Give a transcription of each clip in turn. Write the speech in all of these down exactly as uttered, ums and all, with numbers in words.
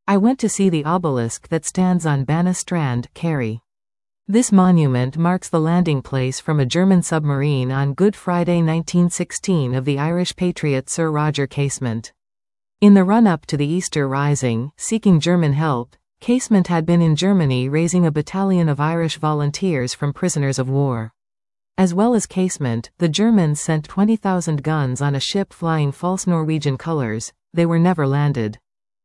I went to see the obelisk that stands on Banna Strand, Kerry. This monument marks the landing place from a German submarine on Good Friday nineteen sixteen of the Irish patriot Sir Roger Casement. In the run-up to the Easter Rising, seeking German help, Casement had been in Germany raising a battalion of Irish volunteers from prisoners of war. As well as Casement, the Germans sent twenty thousand guns on a ship flying false Norwegian colors. They were never landed.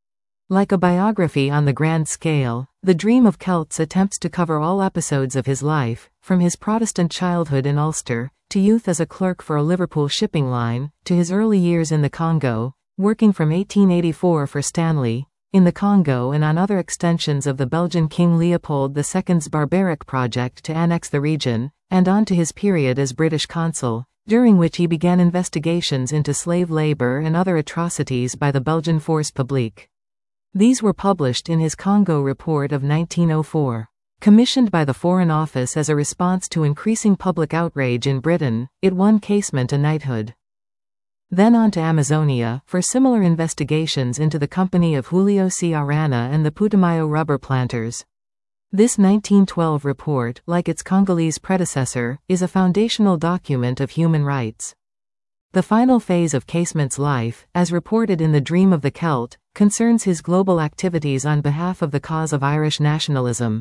Like a biography on the grand scale, The Dream of Celts attempts to cover all episodes of his life, from his Protestant childhood in Ulster, to youth as a clerk for a Liverpool shipping line, to his early years in the Congo, working from eighteen eighty-four for Stanley, in the Congo and on other extensions of the Belgian King Leopold the Second's barbaric project to annex the region, and on to his period as British consul, during which he began investigations into slave labor and other atrocities by the Belgian Force Publique. These were published in his Congo Report of nineteen oh four. Commissioned by the Foreign Office as a response to increasing public outrage in Britain, it won Casement a knighthood. Then on to Amazonia, for similar investigations into the company of Julio C. Arana and the Putumayo rubber planters. This nineteen twelve report, like its Congolese predecessor, is a foundational document of human rights. The final phase of Casement's life, as reported in The Dream of the Celt, concerns his global activities on behalf of the cause of Irish nationalism.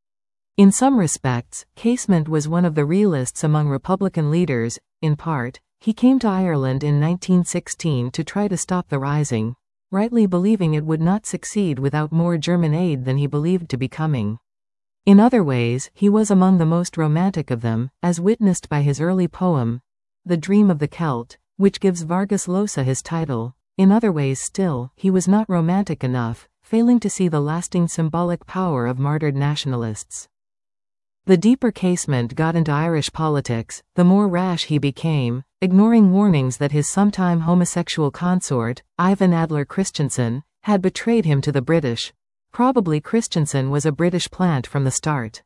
In some respects, Casement was one of the realists among Republican leaders. In part, he came to Ireland in nineteen sixteen to try to stop the Rising, rightly believing it would not succeed without more German aid than he believed to be coming. In other ways, he was among the most romantic of them, as witnessed by his early poem, The Dream of the Celt, which gives Vargas Llosa his title. In other ways still, he was not romantic enough, failing to see the lasting symbolic power of martyred nationalists. The deeper Casement got into Irish politics, the more rash he became, ignoring warnings that his sometime homosexual consort, Ivan Adler Christensen, had betrayed him to the British. Probably Christensen was a British plant from the start.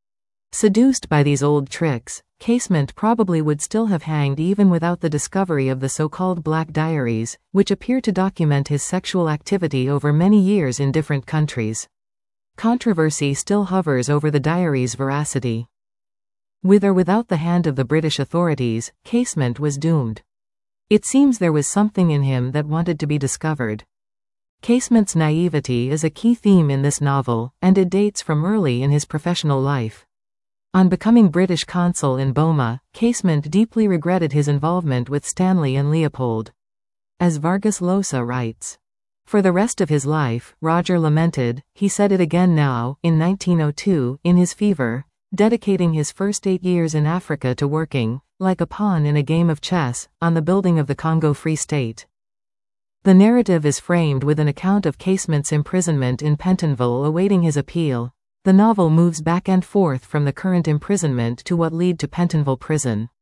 Seduced by these old tricks, Casement probably would still have hanged even without the discovery of the so-called Black Diaries, which appear to document his sexual activity over many years in different countries. Controversy still hovers over the diaries' veracity. With or without the hand of the British authorities, Casement was doomed. It seems there was something in him that wanted to be discovered. Casement's naivety is a key theme in this novel, and it dates from early in his professional life. On becoming British consul in Boma, Casement deeply regretted his involvement with Stanley and Leopold. As Vargas Llosa writes, "For the rest of his life, Roger lamented, he said it again now, in nineteen oh two, in his fever, dedicating his first eight years in Africa to working, like a pawn in a game of chess, on the building of the Congo Free State." The narrative is framed with an account of Casement's imprisonment in Pentonville awaiting his appeal. The novel moves back and forth from the current imprisonment to what led to Pentonville prison.